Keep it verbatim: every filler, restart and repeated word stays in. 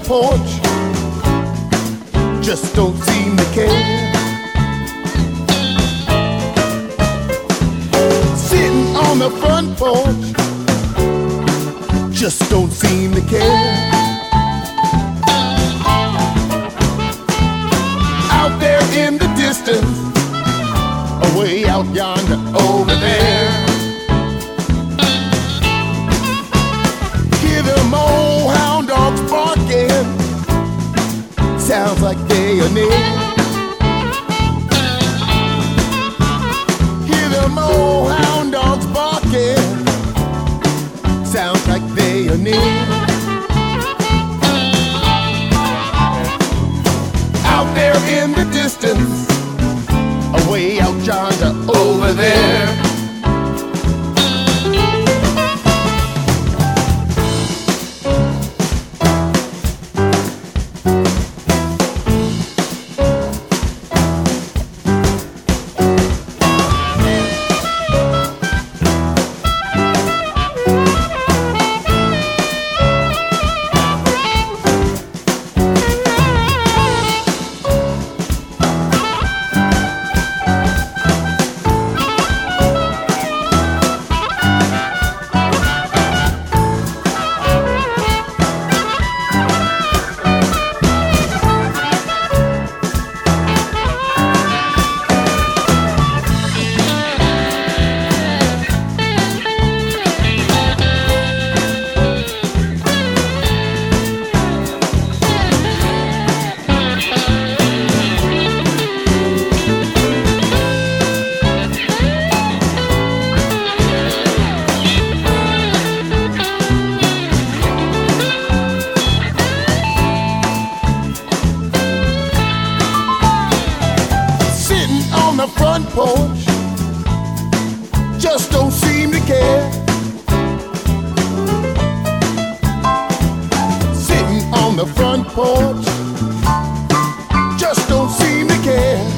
porch, just don't seem to care. Sitting on the front porch, just don't seem to care. Out there in the distance, away out yonder, over there, hear them old hound dogs barking, sounds like they are near. Hear them old hound dogs barking, sounds like they are near. Out there in the distance, away out yonder, over there, the front porch, just don't seem to care. Sitting on the front porch, just don't seem to care.